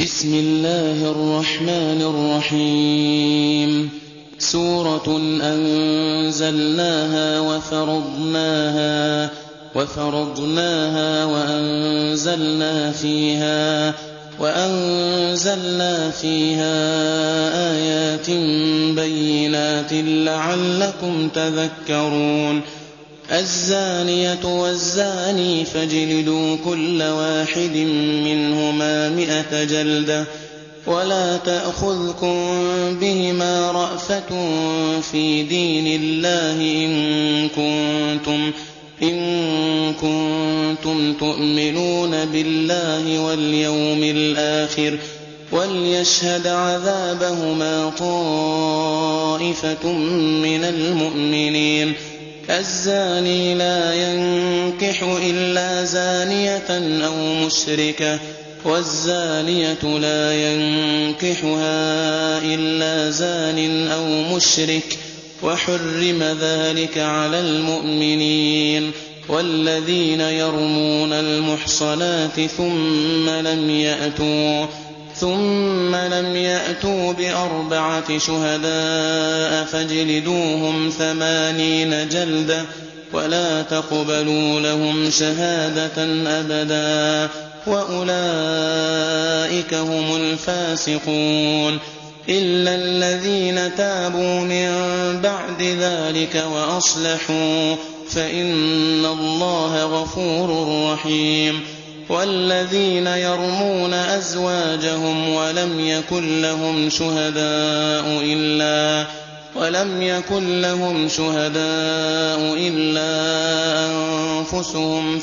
بسم الله الرحمن الرحيم. سورة أنزلناها وفرضناها وأنزلنا فيها آيات بينات لعلكم تذكرون. الزانية والزاني فاجلدوا كل واحد منهما 100 جلدة ولا تأخذكم بهما رأفة في دين الله إن كنتم تؤمنون بالله واليوم الآخر وليشهد عذابهما طائفة من المؤمنين. الزاني لا ينكح إلا زانية أو مشركة والزانية لا ينكحها إلا زان أو مشرك وحرم ذلك على المؤمنين. والذين يرمون المحصنات ثم لم يأتوا ب4 شهداء فاجلدوهم 80 جلدة ولا تقبلوا لهم شهادة أبدا وأولئك هم الفاسقون. إلا الذين تابوا من بعد ذلك وأصلحوا فإن الله غفور رحيم. والذين يرمون أزواجهم ولم يكن لهم شهداء إلا أنفسهم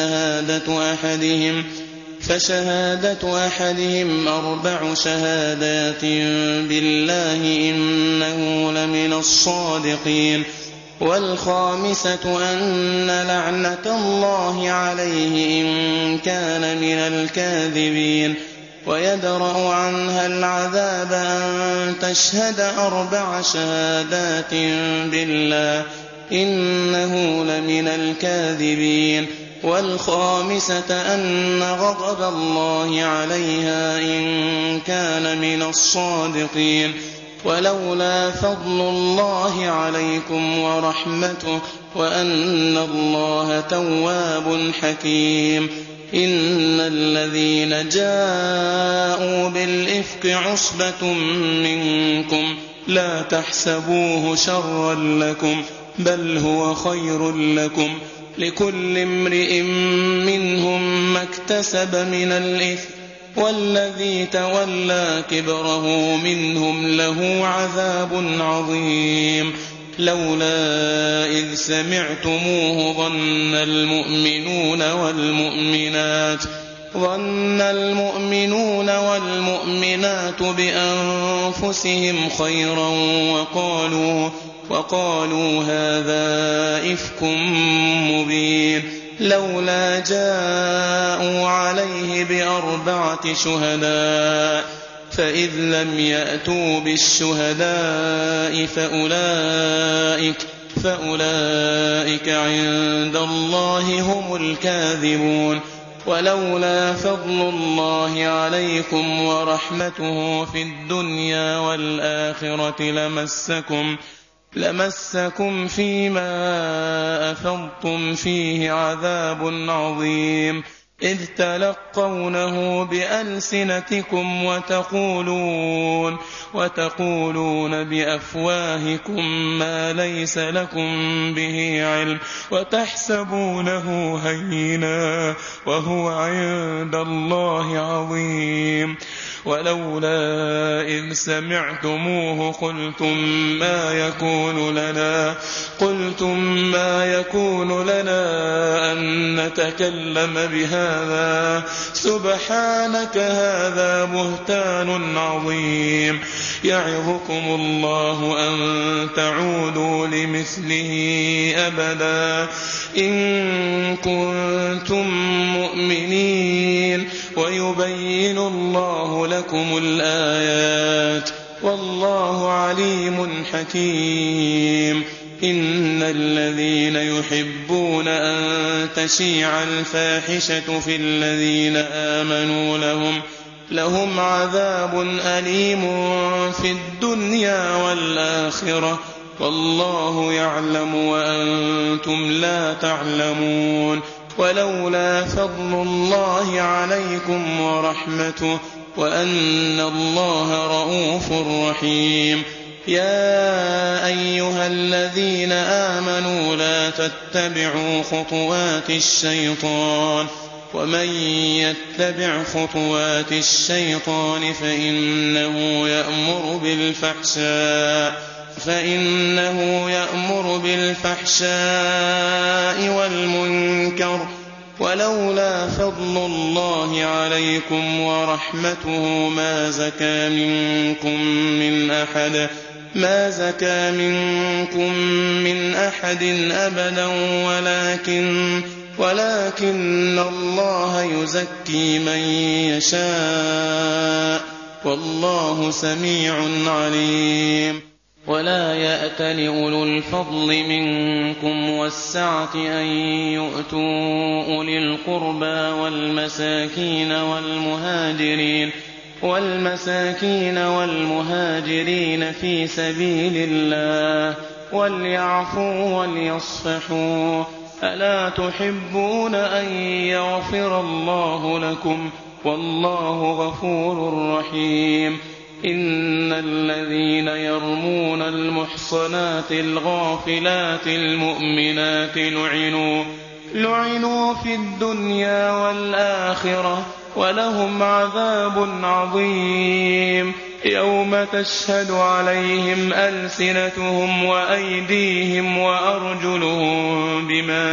فشهادة أحدهم 4 شهادات بالله إنه لمن الصادقين. والخامسة أن لعنة الله عليه إن كان من الكاذبين. ويدرأ عنها العذاب أن تشهد 4 شهادات بالله إنه لمن الكاذبين. والخامسة أن غضب الله عليها إن كان من الصادقين. ولولا فضل الله عليكم ورحمته وأن الله تواب حكيم. إن الذين جاءوا بالإفك عصبة منكم لا تحسبوه شرا لكم بل هو خير لكم لكل امرئ منهم ما اكتسب من الإثم والذي تولى كبره منهم له عذاب عظيم. لولا إذ سمعتموه ظن المؤمنون والمؤمنات بأنفسهم خيرا وقالوا هذا إفك مبين. لولا جاءوا عليه ب4 شهداء فإذ لم يأتوا بالشهداء فأولئك عند الله هم الكاذبون. ولولا فضل الله عليكم ورحمته في الدنيا والآخرة لمسكم فيما أفضتم فيه عذاب عظيم إذ تلقونه بألسنتكم وتقولون بأفواهكم ما ليس لكم به علم وتحسبونه هينا وهو عند الله عظيم. ولولا إذ سمعتموه قلتم ما يكون لنا أن نتكلم بهذا سبحانك هذا بهتان عظيم. يعظكم الله أن تعودوا لمثله أبدا إن كنتم مؤمنين ويبين الله لكم الآيات والله عليم حكيم. إن الذين يحبون أن تشيع الفاحشة في الذين آمنوا لهم عذاب أليم في الدنيا والآخرة والله يعلم وأنتم لا تعلمون. ولولا فضل الله عليكم ورحمته وأن الله رءوف رحيم. يا أيها الذين آمنوا لا تتبعوا خطوات الشيطان ومن يتبع خطوات الشيطان فإنه يأمر بالفحشاء والمنكر ولولا فضل الله عليكم ورحمته ما زكى منكم من أحد أبدا ولكن الله يزكي من يشاء والله سميع عليم. ولا يأتل أولو الفضل منكم والسعة أن يؤتوا أولي القربى والمساكين والمهاجرين في سبيل الله وليعفوا وليصفحوا ألا تحبون أن يغفر الله لكم والله غفور رحيم. إن الذين يرمون المحصنات الغافلات المؤمنات لعنوا في الدنيا والآخرة ولهم عذاب عظيم يوم تشهد عليهم ألسنتهم وأيديهم وأرجلهم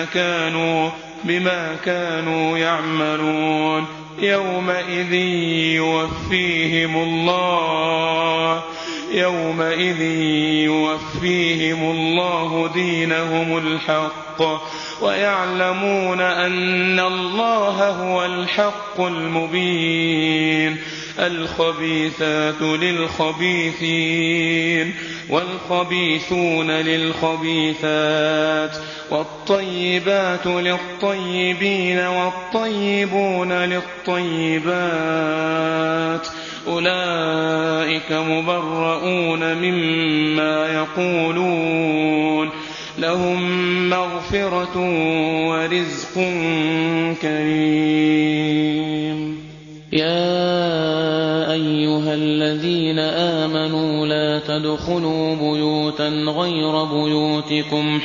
بما كانوا يعملون. يومئذ يوفيهم الله دينهم الحق ويعلمون أن الله هو الحق المبين. الخبيثات للخبيثين والخبيثون للخبيثات والطيبات للطيبين والطيبون للطيبات أولئك مبرؤون مما يقولون لهم مغفرة ورزق كريم. يا أيها الذين آمنوا لا تدخلوا بيوتا غير بيوتكم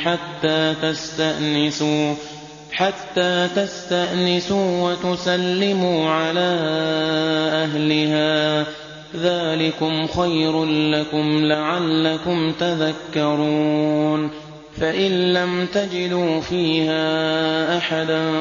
حتى تستأنسوا وتسلموا على أهلها ذلكم خير لكم لعلكم تذكرون. فإن لم تجدوا فيها أحدا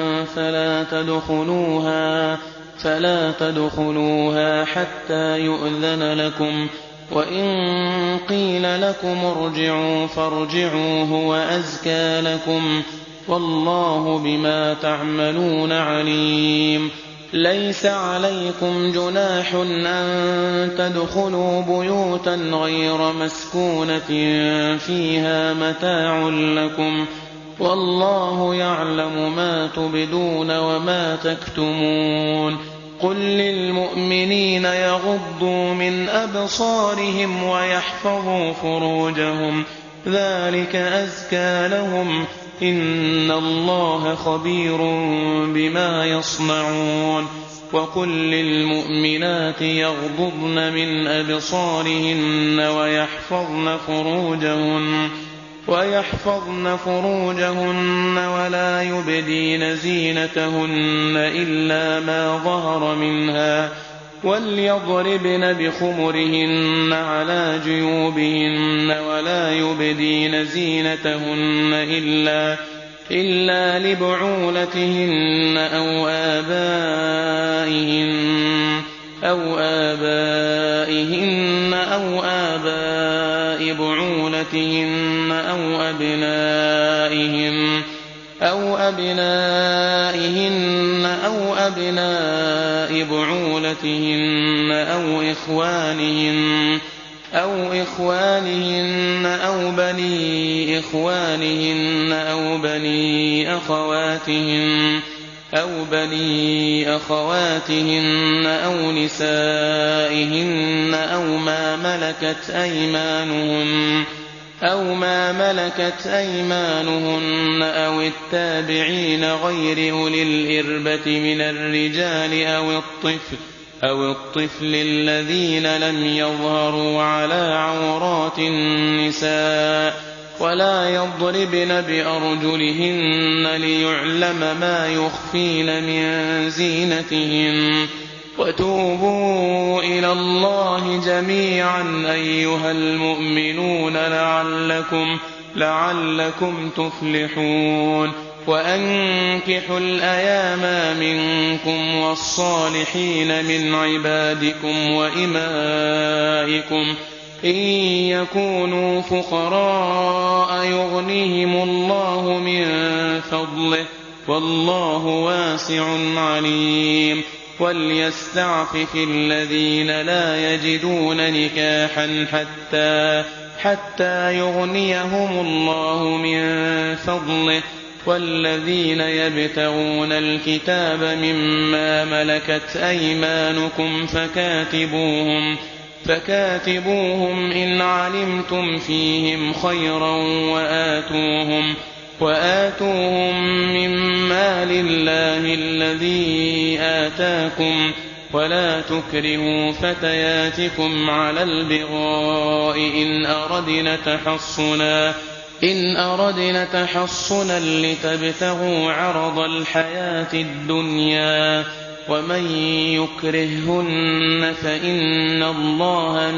فلا تدخلوها حتى يؤذن لكم وإن قيل لكم ارجعوا فارجعوا هو أزكى لكم والله بما تعملون عليم. ليس عليكم جناح أن تدخلوا بيوتا غير مسكونة فيها متاع لكم والله يعلم ما تبدون وما تكتمون. قل للمؤمنين يغضوا من أبصارهم ويحفظوا فروجهم ذلك أزكى لهم إن الله خبير بما يصنعون. وقل للمؤمنات يغضضن من أبصارهن ويحفظن فروجهن ولا يبدين زينتهن إلا ما ظهر منها وليضربن بخمرهن على جيوبهن ولا يبدين زينتهن إلا لبعولتهن أو آبائهن أو آباء بعولتهن أو أبنائهن أو أبناء بعولتهن أو إخوانهن أو بني إخوانهن أو بني أو بني أخواتهن أو نسائهن أو ما ملكت أيمانهن أو التابعين غير أولي الإربة من الرجال أو الطفل الذين لم يظهروا على عورات النساء ولا يضربن بأرجلهن ليعلم ما يخفين من زينتهن وتوبوا إلى الله جميعا أيها المؤمنون لعلكم تفلحون وأنكحوا الأيام منكم والصالحين من عبادكم وإمائكم إن يكونوا فقراء يغنيهم الله من فضله والله واسع عليم وليستعفف الذين لا يجدون نكاحا حتى يغنيهم الله من فضله والذين يبتغون الكتاب مما ملكت أيمانكم فكاتبوهم إن علمتم فيهم خيرا وآتوهم مما لله الذي آتاكم ولا تكرهوا فتياتكم على البغاء إن أردنا تحصنا لتبتغوا عرض الحياة الدنيا ومن يكرههن فإن الله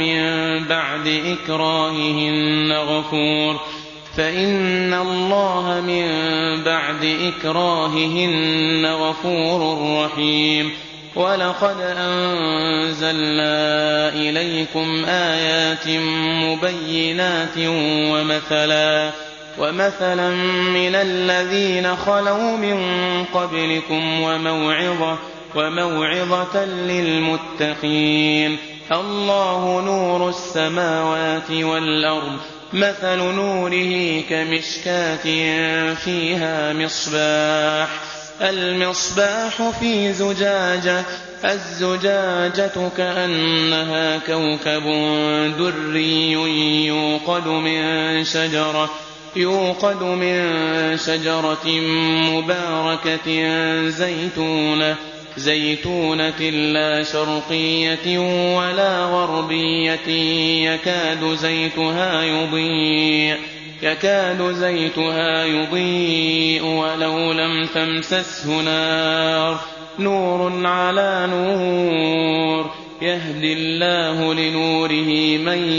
من بعد إكراههن غفور رحيم ولقد أنزلنا إليكم آيات مبينات ومثلا من الذين خلوا من قبلكم وموعظة للمتقين الله نور السماوات والأرض مثل نوره كمشكاة فيها المصباح في زجاجة الزجاجة كأنها كوكب دري يوقد من شجرة مباركة زيتونة لا شرقية ولا غربية يكاد زيتها يضيء ولو لم تمسسه نور على نور يهدي الله لنوره من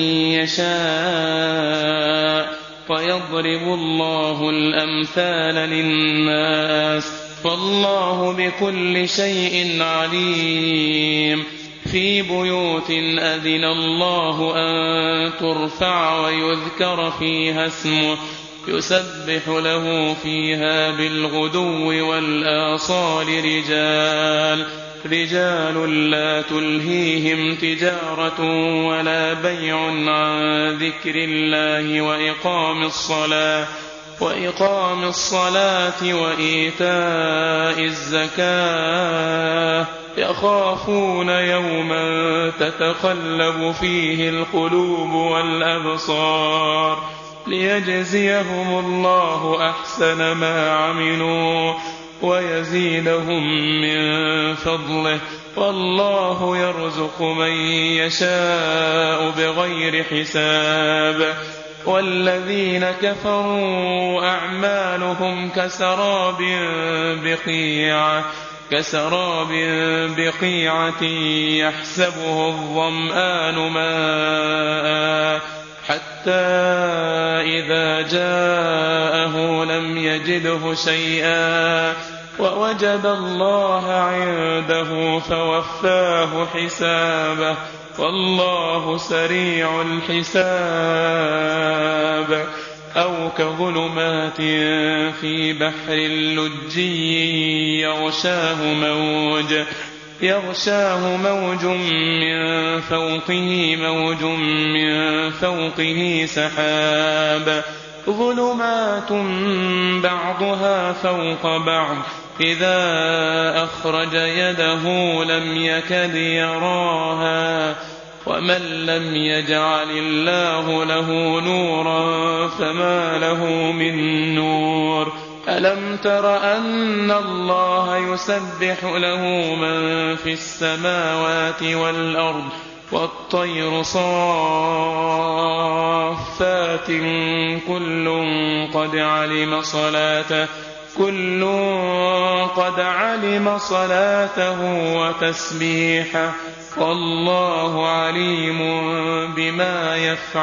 يشاء ويضرب الله الأمثال للناس والله بكل شيء عليم في بيوت أذن الله أن ترفع ويذكر فيها اسمه يسبح له فيها بالغدو والآصال رجال لا تلهيهم تجارة ولا بيع عن ذكر الله وإقام الصلاة وإيتاء الزكاة يخافون يوما تتقلب فيه القلوب والأبصار ليجزيهم الله أحسن ما عملوا ويزيدهم من فضله والله يرزق من يشاء بغير حساب والذين كفروا أعمالهم كسراب بقيعة يحسبه الظمآن ماء حتى إذا جاءه لم يجده شيئا ووجد الله عنده فوفاه حسابه والله سريع الحساب أو كظلمات في بحر لجي يغشاه موج من فوقه سحاب ظلمات بعضها فوق بعض إذا أخرج يده لم يكد يراها ومن لم يجعل الله له نورا فما له من نور ألم تر أن الله يسبح له من في السماوات والأرض والطير صافات كل قد علم صلاته وتسبيحه والله عليم بما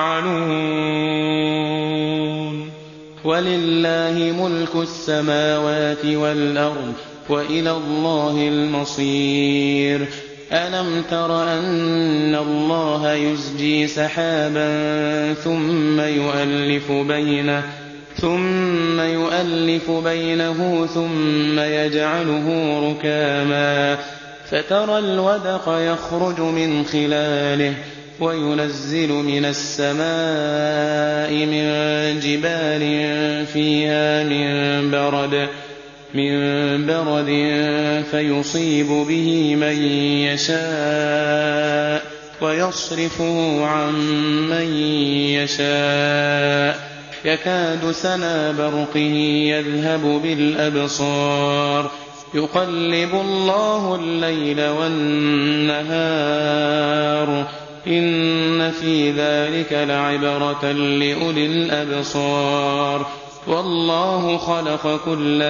يفعلون ولله ملك السماوات والأرض وإلى الله المصير ألم تر أن الله يزجي سحابا ثم يؤلف بينه ثم يجعله ركاما فترى الودق يخرج من خلاله وينزل من السماء من جبال فيها من برد فيصيب به من يشاء ويصرفه عن من يشاء يكاد سنا برقه يذهب بالأبصار يقلب الله الليل والنهار إن في ذلك لعبرة لأولي الأبصار والله خلق كل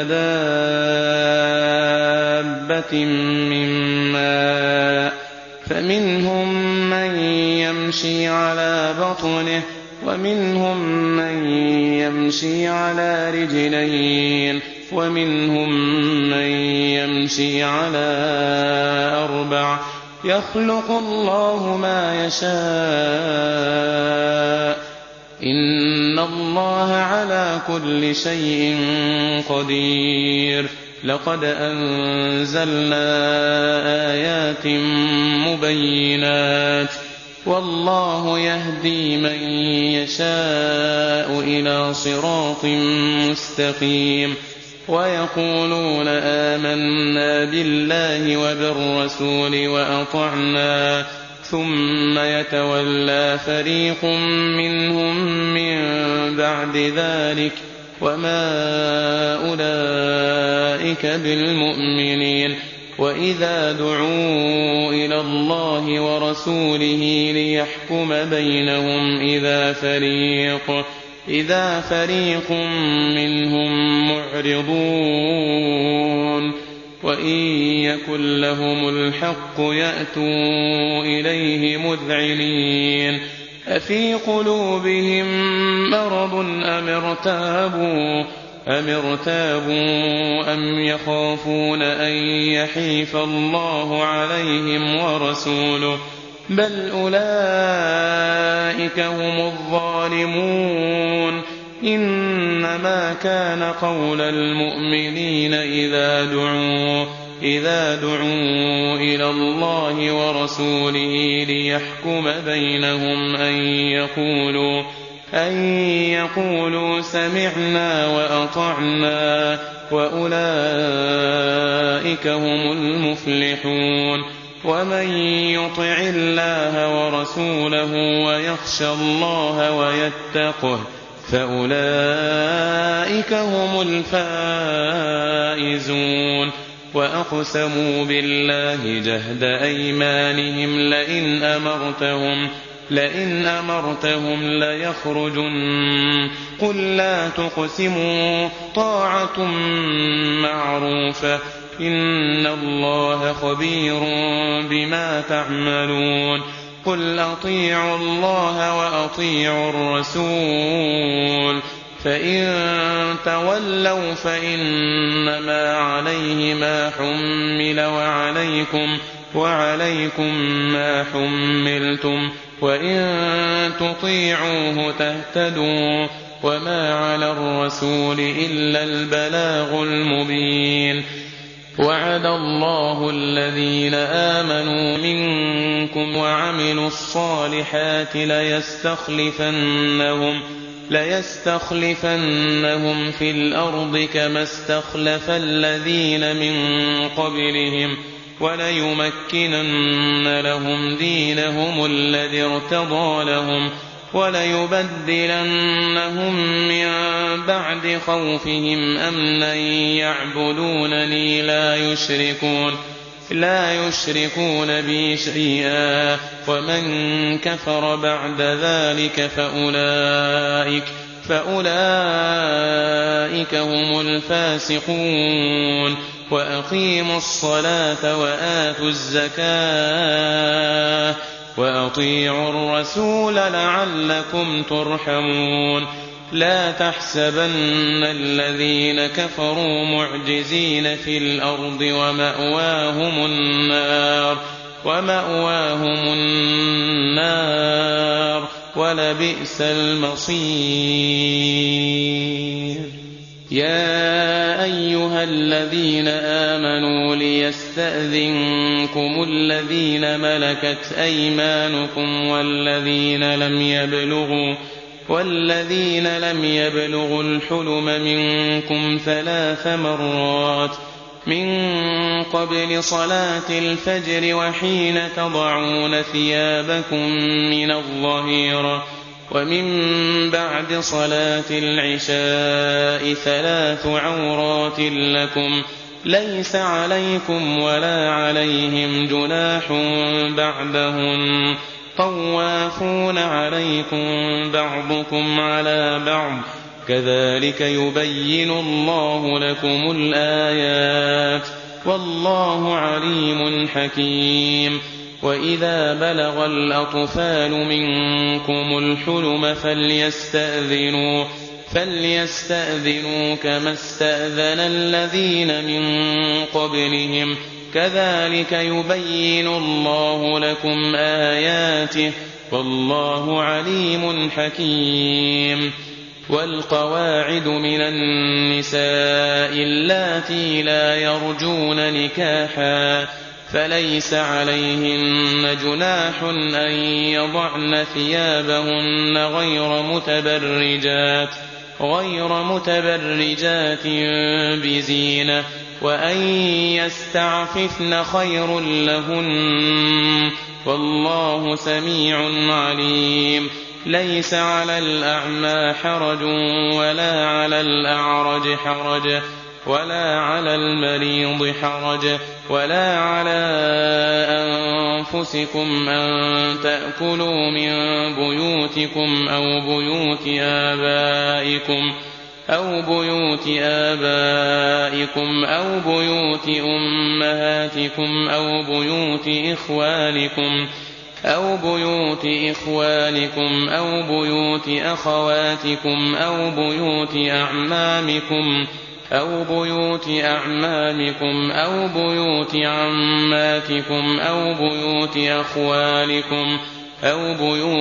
دابة من ماء فمنهم من يمشي على بطنه ومنهم من يمشي على رجلين ومنهم من يمشي على أربع يخلق الله ما يشاء إن الله على كل شيء قدير لقد أنزلنا آيات مبينات والله يهدي من يشاء إلى صراط مستقيم ويقولون آمنا بالله وبالرسول وأطعنا ثم يتولى فريق منهم من بعد ذلك وما أولئك بالمؤمنين وإذا دعوا إلى الله ورسوله ليحكم بينهم إذا فريق منهم معرضون وإن يكن لهم الحق يأتوا إليه مذعنين أفي قلوبهم مرض أم ارتابوا أم يخافون أن يحيف الله عليهم ورسوله بل أولئك هم الظالمون إنما كان قول المؤمنين إذا دعوا إلى الله ورسوله ليحكم بينهم أن يقولوا سمعنا وأطعنا وأولئك هم المفلحون ومن يطع الله ورسوله ويخشى الله ويتقه فأولئك هم الفائزون وأقسموا بالله جهد أيمانهم لئن أمرتهم ليخرجن قل لا تقسموا طاعة معروفة إن الله خبير بما تعملون قل أطيعوا الله وأطيعوا الرسول فإن تولوا فإنما عليه ما حمل وعليكم ما حملتم وإن تطيعوه تهتدوا وما على الرسول إلا البلاغ المبين وعد الله الذين آمنوا ليستخلفنهم في الأرض كما استخلف الذين من قبلهم وليمكنن لهم دينهم الذي ارتضى لهم وليبدلنهم من بعد خوفهم أمنا يعبدونني لا يشركون بي شيئا ومن كفر بعد ذلك فأولئك هم الفاسقون وأقيموا الصلاة وآتوا الزكاة وأطيعوا الرسول لعلكم ترحمون لا تحسبن الذين كفروا معجزين في الأرض ومأواهم النار ولبئس المصير يا أيها الذين آمنوا ليستأذنكم الذين ملكت أيمانكم والذين لم يبلغوا الحلم منكم 3 مرات من قبل صلاة الفجر وحين تضعون ثيابكم من الظهيرة ومن بعد صلاة العشاء 3 عورات لكم ليس عليكم ولا عليهم جناح بعدهن طوافون عليكم بعضكم على بعض كذلك يبين الله لكم الآيات والله عليم حكيم وإذا بلغ الأطفال منكم الحلم فليستأذنوا كما استأذن الذين من قبلهم كذلك يبين الله لكم آياته والله عليم حكيم والقواعد من النساء اللاتي لا يرجون نكاحا فليس عليهن جناح أن يضعن ثيابهن غير متبرجات بزينة وأن يستعففن خير لهن والله سميع عليم ليس على الأعمى حرج ولا على الأعرج حرج ولا على المريض حرج ولا على أنفسكم أن تأكلوا من بيوتكم أو بيوت آبائكم أو بيوت أمهاتكم أو بيوت إخوانكم أو بيوت أخواتكم أو بيوت أعمامكم أو بيوت عماتكم أو بيوت أخوالكم أو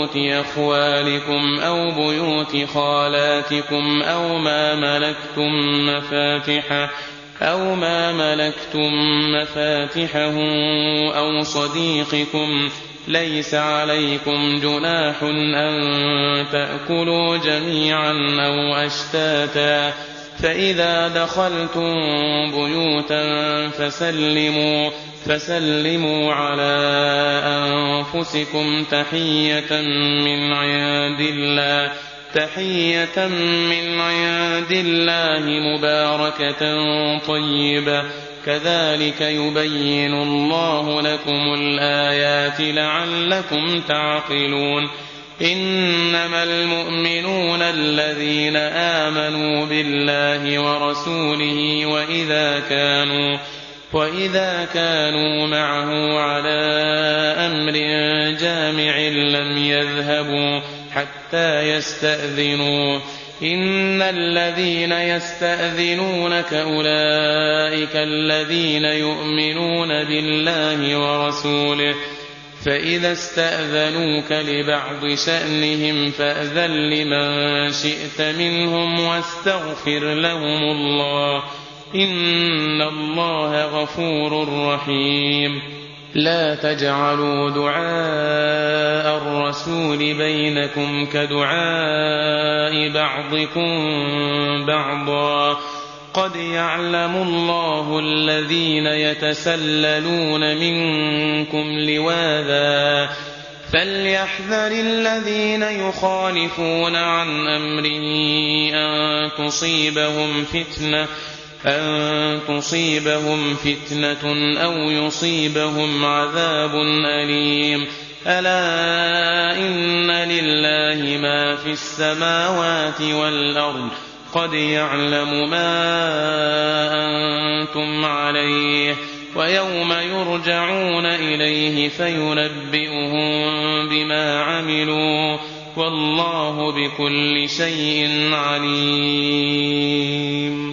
بيوت خالاتكم أو ما ملكتم مفاتحه أو صديقكم ليس عليكم جناح أن تأكلوا جميعا أو أشتاتا فإذا دخلتم بيوتا فسلموا على أنفسكم تحية من عند الله مباركة طيبة كذلك يبين الله لكم الآيات لعلكم تعقلون إنما المؤمنون الذين آمنوا بالله ورسوله وإذا كانوا معه على أمر جامع لم يذهبوا حتى يستأذنوه إن الذين يستأذنونك أولئك الذين يؤمنون بالله ورسوله فإذا استأذنوك لبعض شأنهم فأذن لمن شئت منهم واستغفر لهم الله إن الله غفور رحيم لا تجعلوا دعاء الرسول والرسول بينكم كدعاء بعضكم بعضا قد يعلم الله الذين يتسللون منكم لواذا فليحذر الذين يخالفون عن أمره أن تصيبهم فتنة أو يصيبهم عذاب أليم ألا إن لله ما في السماوات والأرض قد يعلم ما أنتم عليه ويوم يرجعون إليه فينبئهم بما عملوا والله بكل شيء عليم.